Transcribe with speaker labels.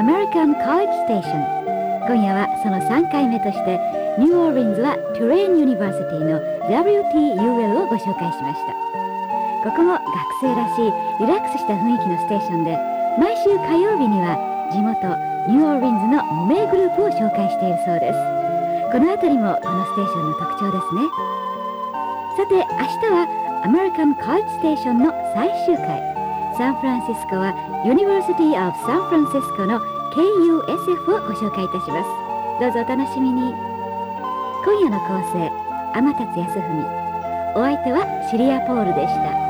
Speaker 1: American College Station。今夜はその3回目としてニューオーリンズはトゥレイン・ユニバーシティの WTUL をご紹介しました。ここも学生らしいリラックスした雰囲気のステーションで、毎週火曜日には地元ニューオーリンズの無名グループを紹介しているそうです。このあたりもこのステーションの特徴ですね。さて明日はアメリカン・コレッジ・ステーションの最終回。サンフランシスコは University of San Francisco の KUSF をご紹介いたします。どうぞお楽しみに。今夜の構成、天達康文。お相手はシリア・ポールでした。